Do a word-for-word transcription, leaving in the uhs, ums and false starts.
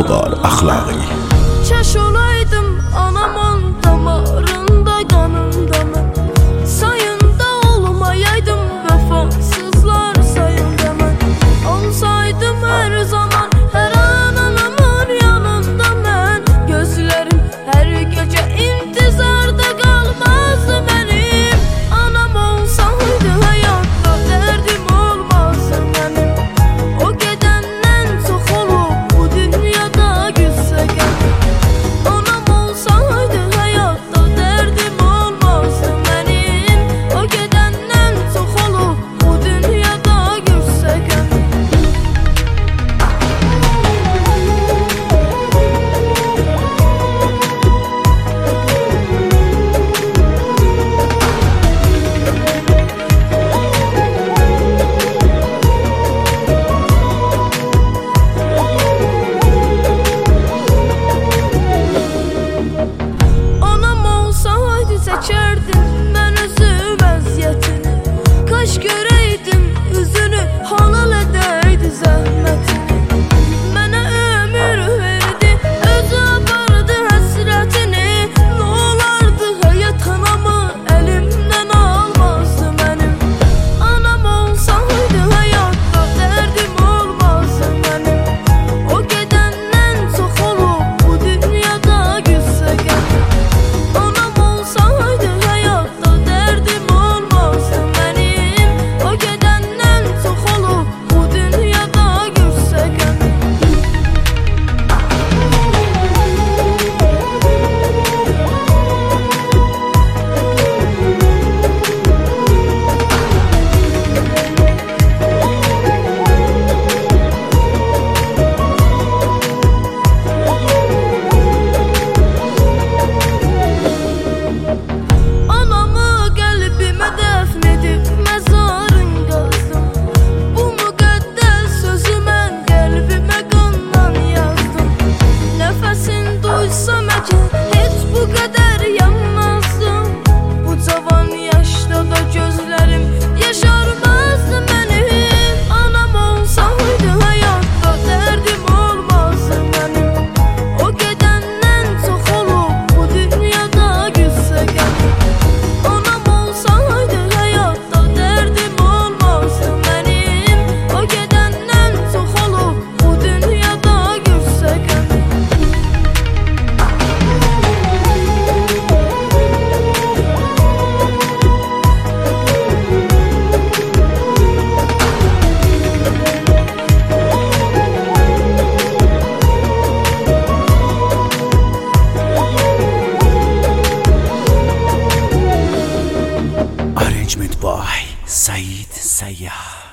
Vüqar Əxlaqi. Kaş olaydım anamın damarında, qanında mən, sayında olmayaydım vəfasızlar sayında mən. Olsaydım hər zaman hər an anamın yanında mən, gözlərim hər gecə intizarda qalmazdı mənim. Anam olsaydı həyatda dərdim olmazdı mənim. O gedəndən çox olub bu dünyada güzsə gəlir. Anam olsaydı həyatda dərdim olmazdı mənim. O gedəndən çox olub bu dünyada güzsə gəlir. Anam olsaydı çəkərdim mən özüm əziyyətini. Kaş görəydim üzünü, halal edəydi zəhmətini. Mənə ömür verdi, özü apardı həsrətini. Nə olardı həyat anamı əlimdən almazdı mənim. Anam olsaydı həyatda dərdim olmazdı mənim. O gedəndən çox olub bu dünyada güzsə gəlir. Anam olsaydı həyatda dərdim olmazdı mənim. O gedəndən çox olub bu dünyada güzsə gəlir. Anamı qəlbimə dəfn edib məzarın qazdım. Bu müqəddəs sözü mən qəlbimə qanla yazdım. Nəfəsin duysam əgər heç bu qədər yanmazdım. Bu cavan yaşda da gözlərim yaşarmazdı mənim. Anam olsaydı həyatda dərdim olmazdı mənim. O gedəndən çox olub bu dünyada güzsə gəlir. Anam olsaydı həyatda dərdim olmazdı mənim. O gedəndən çox olub bu dünyada güzsə gəlir. Arrangement by Said Sayyah.